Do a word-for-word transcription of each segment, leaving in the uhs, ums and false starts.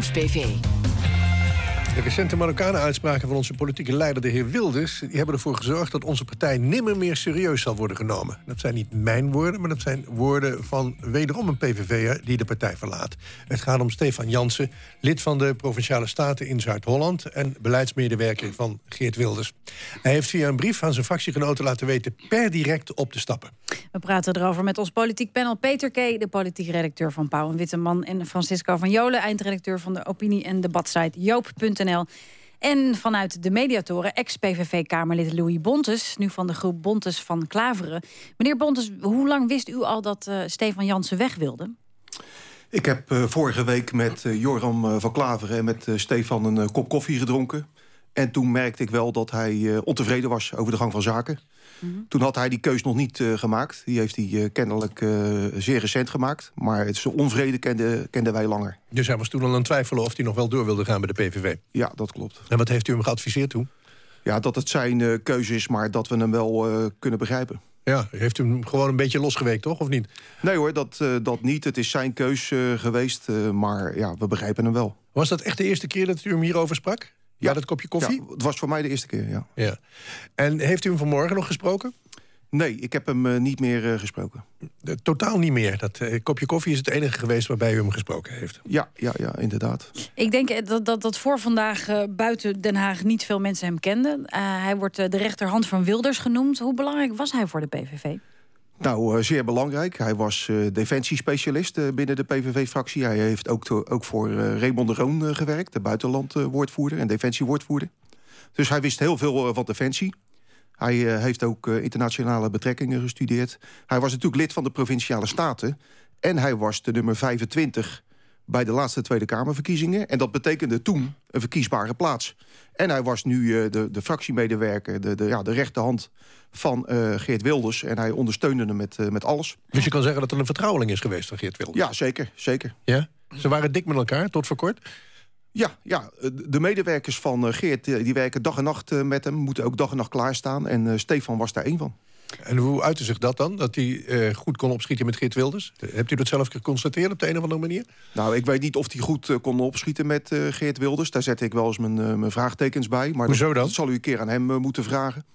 Nieuws-P V. De recente Marokkanen-uitspraken van onze politieke leider, de heer Wilders, die hebben ervoor gezorgd dat onze partij nimmer meer serieus zal worden genomen. Dat zijn niet mijn woorden, maar dat zijn woorden van wederom een P V V'er die de partij verlaat. Het gaat om Stefan Jansen, lid van de Provinciale Staten in Zuid-Holland en beleidsmedewerker van Geert Wilders. Hij heeft via een brief aan zijn fractiegenoten laten weten per direct op te stappen. We praten erover met ons politiek panel Peter K., de politiek redacteur van Pauw en Witteman, en Francisco van Jolen, eindredacteur van de opinie- en debatsite joop punt n l. En vanuit de Mediatoren, ex-P V V-Kamerlid Louis Bontes, nu van de groep Bontes van Klaveren. Meneer Bontes, hoe lang wist u al dat uh, Stefan Jansen weg wilde? Ik heb uh, vorige week met uh, Joram uh, van Klaveren en met uh, Stefan een uh, kop koffie gedronken. En toen merkte ik wel dat hij uh, ontevreden was over de gang van zaken. Mm-hmm. Toen had hij die keus nog niet uh, gemaakt. Die heeft hij uh, kennelijk uh, zeer recent gemaakt. Maar het zijn onvrede kenden, kenden wij langer. Dus hij was toen al aan het twijfelen of hij nog wel door wilde gaan bij de P V V? Ja, dat klopt. En wat heeft u hem geadviseerd toen? Ja, dat het zijn uh, keuze is, maar dat we hem wel uh, kunnen begrijpen. Ja, heeft u hem gewoon een beetje losgeweekt, toch? Of niet? Nee hoor, dat, uh, dat niet. Het is zijn keus uh, geweest. Uh, maar ja, we begrijpen hem wel. Was dat echt de eerste keer dat u hem hierover sprak? Ja, dat kopje koffie? Ja, het was voor mij de eerste keer, ja. ja. En heeft u hem vanmorgen nog gesproken? Nee, ik heb hem uh, niet meer uh, gesproken. De, totaal niet meer. Dat uh, kopje koffie is het enige geweest waarbij u hem gesproken heeft. Ja, ja, ja, inderdaad. Ik denk dat, dat, dat voor vandaag uh, buiten Den Haag niet veel mensen hem kenden. Uh, hij wordt uh, de rechterhand van Wilders genoemd. Hoe belangrijk was hij voor de P V V? Nou, uh, zeer belangrijk. Hij was uh, defensiespecialist uh, binnen de P V V-fractie. Hij heeft ook, to, ook voor uh, Raymond de Roon uh, gewerkt, de buitenlandwoordvoerder uh, en defensiewoordvoerder. Dus hij wist heel veel uh, van defensie. Hij uh, heeft ook uh, internationale betrekkingen gestudeerd. Hij was natuurlijk lid van de Provinciale Staten. En hij was de nummer vijfentwintig bij de laatste Tweede Kamerverkiezingen. En dat betekende toen een verkiesbare plaats. En hij was nu uh, de, de fractiemedewerker, de, de, ja, de rechterhand van uh, Geert Wilders. En hij ondersteunde hem met, uh, met alles. Dus je kan zeggen dat er een vertrouweling is geweest van Geert Wilders? Ja, zeker. zeker. Ja? Ze waren dik met elkaar, tot voor kort? Ja, ja, de medewerkers van uh, Geert die werken dag en nacht uh, met hem. Moeten ook dag en nacht klaarstaan. En uh, Stefan was daar één van. En hoe uitte zich dat dan? Dat hij uh, goed kon opschieten met Geert Wilders? Hebt u dat zelf geconstateerd op de een of andere manier? Nou, ik weet niet of hij goed uh, kon opschieten met uh, Geert Wilders. Daar zet ik wel eens mijn, uh, mijn vraagtekens bij. Maar Hoezo dan? Dat, dat zal u een keer aan hem uh, moeten vragen.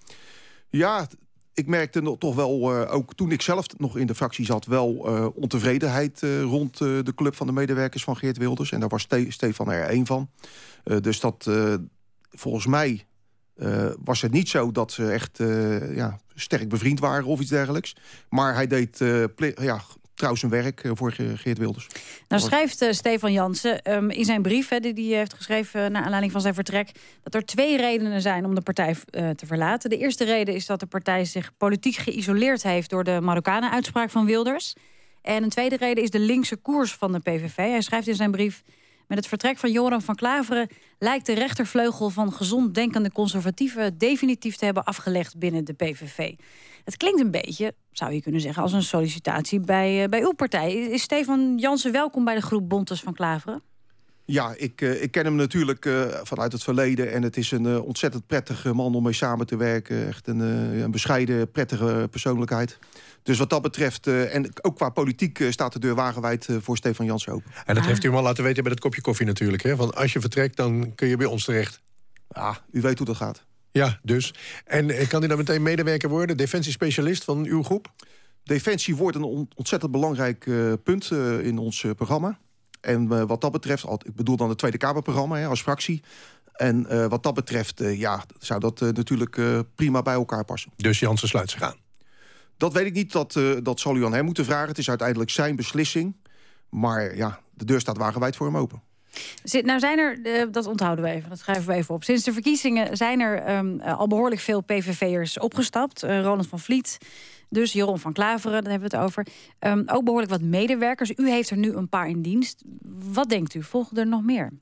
Ja, ik merkte nog, toch wel, uh, ook toen ik zelf nog in de fractie zat, wel uh, ontevredenheid uh, rond uh, de club van de medewerkers van Geert Wilders. En daar was Ste- Stefan er één van. Uh, dus dat, uh, volgens mij uh, was het niet zo dat ze echt uh, ja, sterk bevriend waren of iets dergelijks. Maar hij deed uh, ple- ja, trouw zijn werk uh, voor Geert Wilders. Nou schrijft uh, Stefan Jansen um, in zijn brief, hè, die hij heeft geschreven uh, naar aanleiding van zijn vertrek, dat er twee redenen zijn om de partij uh, te verlaten. De eerste reden is dat de partij zich politiek geïsoleerd heeft door de Marokkanen-uitspraak van Wilders. En een tweede reden is de linkse koers van de P V V. Hij schrijft in zijn brief: met het vertrek van Joram van Klaveren lijkt de rechtervleugel van gezond denkende conservatieven definitief te hebben afgelegd binnen de P V V. Het klinkt een beetje, zou je kunnen zeggen, als een sollicitatie bij, uh, bij uw partij. Is Stefan Jansen welkom bij de groep Bontes van Klaveren? Ja, ik, uh, ik ken hem natuurlijk uh, vanuit het verleden. En het is een uh, ontzettend prettige man om mee samen te werken. Echt een, uh, een bescheiden, prettige persoonlijkheid. Dus wat dat betreft, uh, en ook qua politiek uh, staat de deur wagenwijd uh, voor Stefan Jansen open. En dat ah. heeft u hem al laten weten bij het kopje koffie natuurlijk. Hè? Want als je vertrekt, dan kun je bij ons terecht. Ja, u weet hoe dat gaat. Ja, dus. En uh, kan u dan meteen medewerker worden? Defensiespecialist van uw groep? Defensie wordt een on- ontzettend belangrijk uh, punt uh, in ons uh, programma. En uh, wat dat betreft, ik bedoel dan het Tweede Kamerprogramma hè, als fractie. En uh, wat dat betreft, uh, ja, zou dat uh, natuurlijk uh, prima bij elkaar passen. Dus Jansen sluit zich aan? Dat weet ik niet, dat, uh, dat zal u aan hem moeten vragen. Het is uiteindelijk zijn beslissing. Maar ja, de deur staat wagenwijd voor hem open. Nou zijn er, uh, dat onthouden we even, dat schrijven we even op. Sinds de verkiezingen zijn er um, al behoorlijk veel P V V'ers opgestapt. Uh, Roland van Vliet, dus Joram van Klaveren, daar hebben we het over. Um, ook behoorlijk wat medewerkers. U heeft er nu een paar in dienst. Wat denkt u, volgen er nog meer?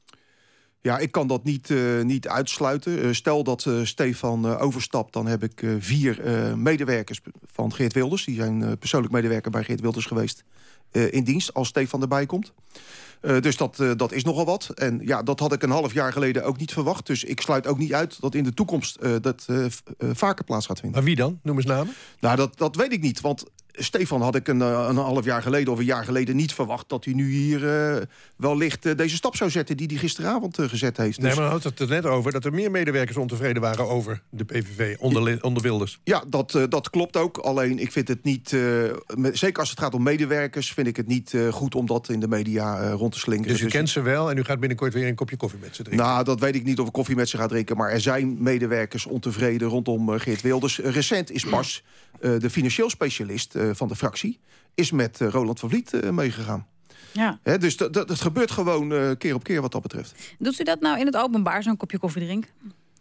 Ja, ik kan dat niet, uh, niet uitsluiten. Uh, stel dat uh, Stefan uh, overstapt, dan heb ik uh, vier uh, medewerkers van Geert Wilders. Die zijn uh, persoonlijk medewerker bij Geert Wilders geweest uh, in dienst als Stefan erbij komt. Uh, dus dat, uh, dat is nogal wat. En ja, dat had ik een half jaar geleden ook niet verwacht. Dus ik sluit ook niet uit dat in de toekomst uh, dat uh, uh, vaker plaats gaat vinden. Maar wie dan? Noem eens namen. Nou, dat, dat weet ik niet. Want Stefan had ik een, een half jaar geleden of een jaar geleden niet verwacht... dat hij nu hier uh, wellicht uh, deze stap zou zetten... die hij gisteravond uh, gezet heeft. Nee, dus... maar had het er net over dat er meer medewerkers ontevreden waren... over de P V V, onder, onder Wilders. Ja, dat, uh, dat klopt ook. Alleen, ik vind het niet... Uh, met, zeker als het gaat om medewerkers... vind ik het niet uh, goed om dat in de media uh, rond te slingeren. Dus u dus... kent ze wel en u gaat binnenkort weer een kopje koffie met ze drinken? Nou, dat weet ik niet of ik koffie met ze ga drinken... maar er zijn medewerkers ontevreden rondom uh, Geert Wilders. Uh, recent is pas uh, de financieel specialist uh, van de fractie... is met uh, Roland van Vliet uh, meegegaan. Ja. He, dus het gebeurt gewoon uh, keer op keer wat dat betreft. Doet u dat nou in het openbaar, zo'n kopje koffie drinken?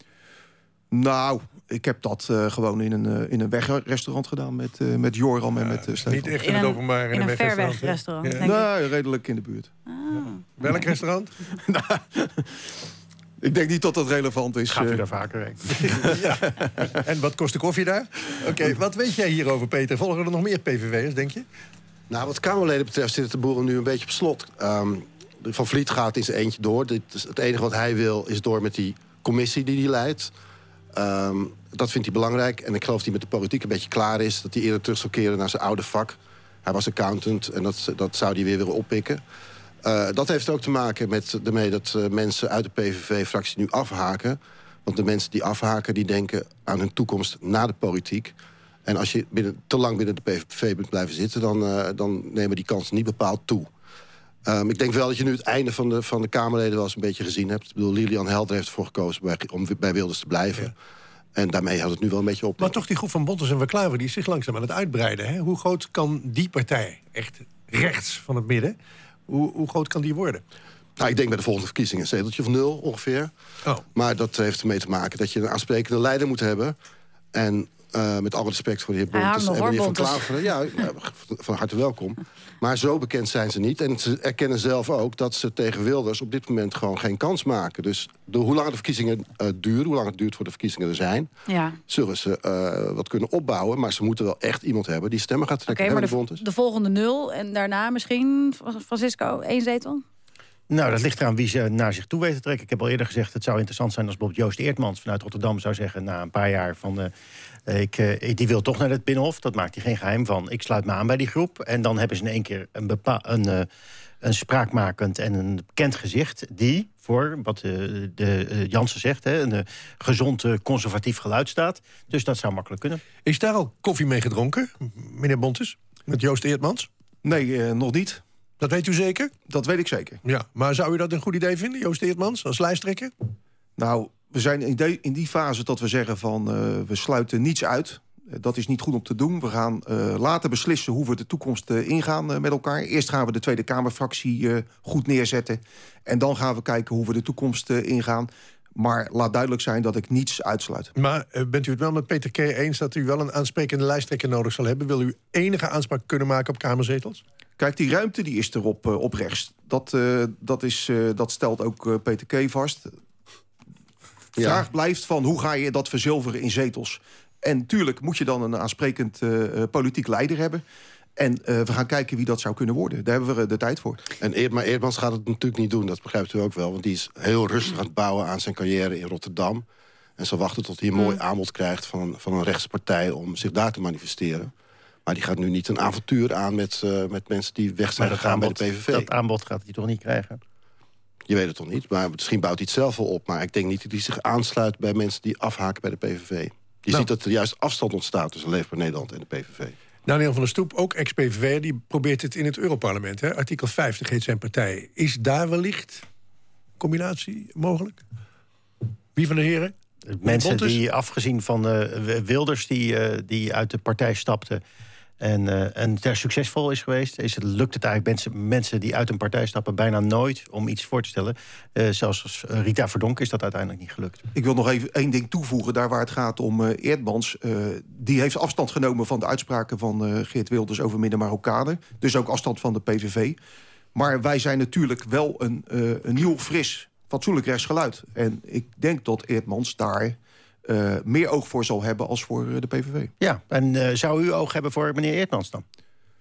Nou, ik heb dat uh, gewoon in een, uh, in een wegrestaurant gedaan met, uh, met Joram en ja, met uh, Stefan. Niet echt in, in het openbaar, in, in een, een ver weg restaurant. Ja. Nee, redelijk in de buurt. Ah. Ja. Welk restaurant? Nou, ik denk niet dat dat relevant is. Gaat u uh, daar vaker heen? Ja. En wat kost de koffie daar? Oké, okay, wat weet jij hierover, Peter? Volgen er nog meer P V V'ers, denk je? Nou, wat Kamerleden betreft zitten de boeren nu een beetje op slot. Um, Van Vliet gaat in zijn eentje door. Dit is het enige wat hij wil is door met die commissie die hij leidt. Um, dat vindt hij belangrijk. En ik geloof dat hij met de politiek een beetje klaar is. Dat hij eerder terug zou keren naar zijn oude vak. Hij was accountant en dat, dat zou hij weer willen oppikken. Uh, dat heeft ook te maken met ermee dat uh, mensen uit de P V V-fractie nu afhaken. Want de mensen die afhaken, die denken aan hun toekomst na de politiek. En als je binnen, te lang binnen de P V V bent blijven zitten... dan, uh, dan nemen die kansen niet bepaald toe. Um, ik denk wel dat je nu het einde van de, van de Kamerleden wel eens een beetje gezien hebt. Ik bedoel, Lilian Helder heeft ervoor gekozen bij, om bij Wilders te blijven. Ja. En daarmee houdt het nu wel een beetje op. Maar toch die groep van Bontes en Verklaver, die is zich langzaam aan het uitbreiden. Hè? Hoe groot kan die partij, echt rechts van het midden... hoe, hoe groot kan die worden? Nou, ik denk bij de volgende verkiezingen een zeteltje of nul ongeveer. Oh. Maar dat heeft ermee te maken dat je een aansprekende leider moet hebben. En uh, met alle respect voor de heer Bontes en meneer Van Klaveren... Ja, ja, van harte welkom. Maar zo bekend zijn ze niet. En ze erkennen zelf ook dat ze tegen Wilders op dit moment gewoon geen kans maken. Dus de, hoe langer de verkiezingen uh, duren, hoe lang het duurt voor de verkiezingen er zijn... Ja. zullen ze uh, wat kunnen opbouwen. Maar ze moeten wel echt iemand hebben die stemmen gaat trekken. Oké, maar de, de volgende nul en daarna misschien, Francisco, één zetel? Nou, dat ligt eraan wie ze naar zich toe weten te trekken. Ik heb al eerder gezegd, het zou interessant zijn als bijvoorbeeld Joost Eertmans vanuit Rotterdam zou zeggen na een paar jaar van... Uh, ik, uh, die wil toch naar het Binnenhof, dat maakt hij geen geheim van. Ik sluit me aan bij die groep. En dan hebben ze in één keer een, bepa- een, uh, een spraakmakend en een bekend gezicht... die voor, wat uh, de uh, Jansen zegt, hè, een uh, gezond uh, conservatief geluid staat. Dus dat zou makkelijk kunnen. Is daar al koffie mee gedronken, meneer Bontes? Met Joost Eertmans? Nee, uh, nog niet. Dat weet u zeker? Dat weet ik zeker. Ja, maar zou u dat een goed idee vinden, Joost Eertmans, als lijsttrekker? Nou, we zijn in, de, in die fase dat we zeggen van uh, we sluiten niets uit. Uh, dat is niet goed om te doen. We gaan uh, later beslissen hoe we de toekomst uh, ingaan uh, met elkaar. Eerst gaan we de Tweede Kamerfractie uh, goed neerzetten. En dan gaan we kijken hoe we de toekomst uh, ingaan. Maar laat duidelijk zijn dat ik niets uitsluit. Maar uh, bent u het wel met Peter K. eens dat u wel een aansprekende lijsttrekker nodig zal hebben? Wil u enige aanspraak kunnen maken op kamerzetels? Kijk, die ruimte die is er op, uh, op rechts. Dat, uh, dat, is, uh, dat stelt ook uh, Peter K. vast. De vraag ja. blijft van hoe ga je dat verzilveren in zetels? En tuurlijk moet je dan een aansprekend uh, politiek leider hebben. En uh, we gaan kijken wie dat zou kunnen worden. Daar hebben we de tijd voor. En Eer, maar Eerdmans gaat het natuurlijk niet doen, dat begrijpt u ook wel. Want die is heel rustig aan het bouwen aan zijn carrière in Rotterdam. En zal wachten tot hij een mooi aanbod krijgt van, van een rechtspartij om zich daar te manifesteren. Maar die gaat nu niet een avontuur aan met, uh, met mensen die weg zijn gegaan bij de P V V. Dat aanbod gaat hij toch niet krijgen? Je weet het toch niet, maar misschien bouwt hij het zelf wel op. Maar ik denk niet dat hij zich aansluit bij mensen die afhaken bij de P V V. Je nou. ziet dat er juist afstand ontstaat tussen Leefbaar Nederland en de P V V. Daniel van der Stoep, ook ex-P V V, die probeert het in het Europarlement. Hè? Artikel vijftig heet zijn partij. Is daar wellicht combinatie mogelijk? Wie van de heren? Mensen die, afgezien van uh, Wilders, die, uh, die uit de partij stapten... En, uh, en daar succesvol is geweest, is het, lukt het eigenlijk mensen, mensen die uit een partij stappen bijna nooit om iets voor te stellen. Uh, zelfs als Rita Verdonk is dat uiteindelijk niet gelukt. Ik wil nog even één ding toevoegen, daar waar het gaat om uh, Eerdmans. Uh, die heeft afstand genomen van de uitspraken van uh, Geert Wilders over Midden-Marokkanen. Dus ook afstand van de P V V. Maar wij zijn natuurlijk wel een, uh, een nieuw, fris, fatsoenlijk rechtsgeluid. En ik denk dat Eerdmans daar... Uh, meer oog voor zal hebben als voor uh, de P V V. Ja, en uh, zou u oog hebben voor meneer Eerdmans dan?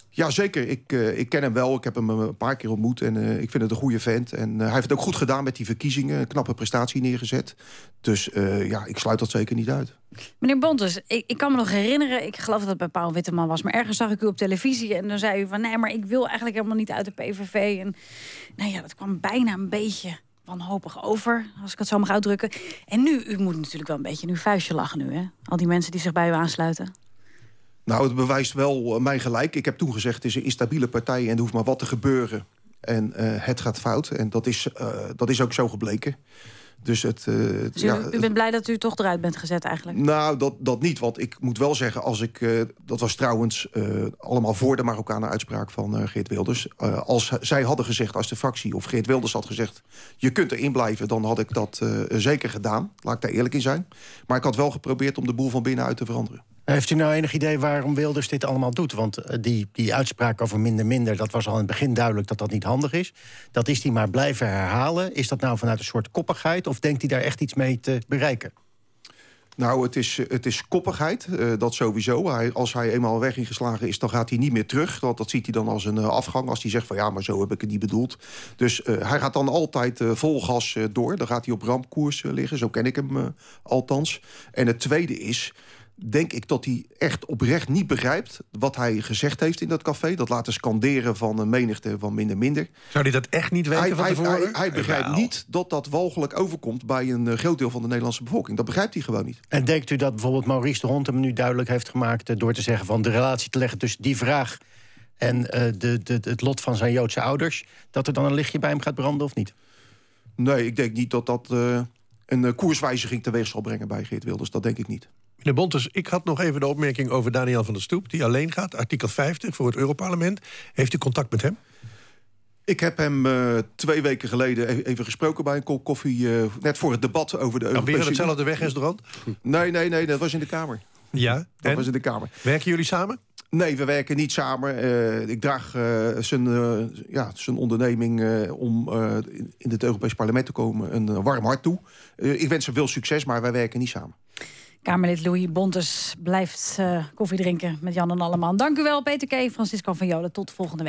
Ja, zeker. Ik, uh, ik ken hem wel. Ik heb hem een paar keer ontmoet. En uh, ik vind het een goede vent. En uh, hij heeft het ook goed gedaan met die verkiezingen. Een knappe prestatie neergezet. Dus uh, ja, ik sluit dat zeker niet uit. Meneer Bontes, ik, ik kan me nog herinneren... ik geloof dat het bij Paul Witteman was... maar ergens zag ik u op televisie en dan zei u van... nee, maar ik wil eigenlijk helemaal niet uit de P V V. En nou ja, dat kwam bijna een beetje wanhopig over... als ik het zo mag uitdrukken. En nu, u moet natuurlijk wel een beetje in uw vuistje lachen nu, hè? Al die mensen die zich bij u aansluiten. Nou, het bewijst wel uh, mij gelijk. Ik heb toen gezegd, het is een instabiele partij... en er hoeft maar wat te gebeuren. En uh, het gaat fout. En dat is, uh, dat is ook zo gebleken. Dus, het, uh, dus u, ja, u bent blij dat u toch eruit bent gezet eigenlijk? Nou, dat, dat niet. Want ik moet wel zeggen, als ik... Uh, dat was trouwens uh, allemaal voor de Marokkanen uitspraak van uh, Geert Wilders. Uh, als zij hadden gezegd, als de fractie of Geert Wilders had gezegd... je kunt erin blijven, dan had ik dat uh, zeker gedaan. Laat ik daar eerlijk in zijn. Maar ik had wel geprobeerd om de boel van binnenuit te veranderen. Heeft u nou enig idee waarom Wilders dit allemaal doet? Want uh, die, die uitspraak over minder minder... dat was al in het begin duidelijk dat dat niet handig is. Dat is hij maar blijven herhalen. Is dat nou vanuit een soort koppigheid... of denkt hij daar echt iets mee te bereiken? Nou, het is, het is koppigheid, uh, dat sowieso. Hij, als hij eenmaal weg ingeslagen is, dan gaat hij niet meer terug. Want dat ziet hij dan als een uh, afgang. Als hij zegt van ja, maar zo heb ik het niet bedoeld. Dus uh, hij gaat dan altijd uh, vol gas uh, door. Dan gaat hij op rampkoers uh, liggen. Zo ken ik hem uh, althans. En het tweede is... denk ik dat hij echt oprecht niet begrijpt... wat hij gezegd heeft in dat café. Dat laten scanderen van een menigte van minder minder. Zou hij dat echt niet weten hij, van hij, tevoren? Hij, hij begrijpt Wow. niet dat dat walgelijk overkomt... bij een uh, groot deel van de Nederlandse bevolking. Dat begrijpt hij gewoon niet. En denkt u dat bijvoorbeeld Maurice de Hond hem nu duidelijk heeft gemaakt... Uh, door te zeggen van de relatie te leggen tussen die vraag... en uh, de, de, het lot van zijn Joodse ouders... dat er dan een lichtje bij hem gaat branden of niet? Nee, ik denk niet dat dat uh, een uh, koerswijziging teweeg zal brengen bij Geert Wilders. Dat denk ik niet. Meneer Bontes, ik had nog even de opmerking over Daniel van der Stoep... die alleen gaat, artikel vijftig, voor het Europarlement. Heeft u contact met hem? Ik heb hem uh, twee weken geleden even gesproken bij een kop koffie... Uh, net voor het debat over de Nou, Europese... weer in hetzelfde wegrestaurant? Nee, nee, nee, dat was in de Kamer. Ja, Dat en? was in de Kamer. Werken jullie samen? Nee, we werken niet samen. Uh, ik draag uh, zijn, uh, ja, zijn onderneming uh, om uh, in het Europees Parlement te komen een uh, warm hart toe. Uh, ik wens hem veel succes, maar wij werken niet samen. Kamerlid Louis Bontes blijft uh, koffie drinken met Jan en Alleman. Dank u wel, Peter K. Francisco van Jolen. Tot volgende week.